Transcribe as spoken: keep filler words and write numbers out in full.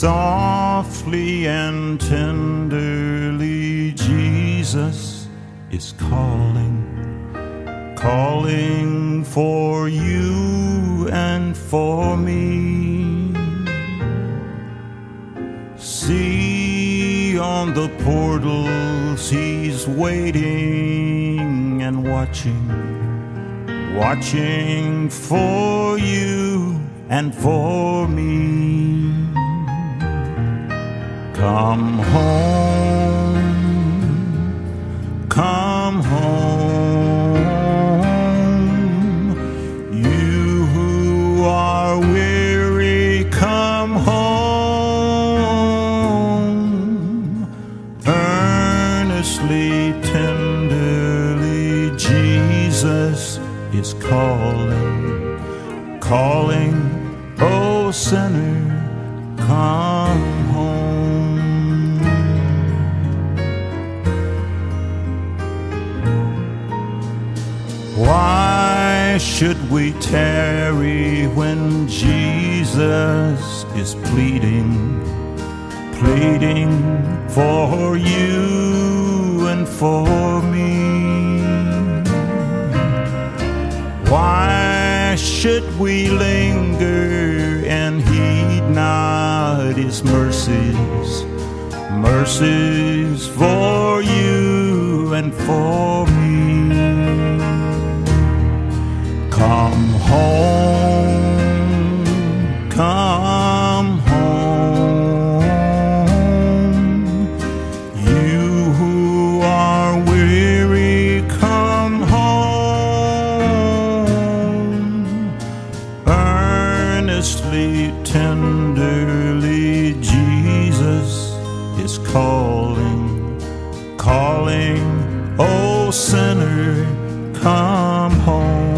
Softly and tenderly, Jesus is calling, calling for you and for me. See on the portals, he's waiting and watching, watching for you and for me. Come home, come home, you who are weary, come home. Earnestly, tenderly, Jesus is calling, calling, oh sinner, come home. Why should we tarry when Jesus is pleading, pleading for you and for me? Why should we linger and heed not his mercies, mercies for you and for me? Come home, come home, you who are weary, come home. Earnestly, tenderly, Jesus is calling, calling, oh sinner, come home.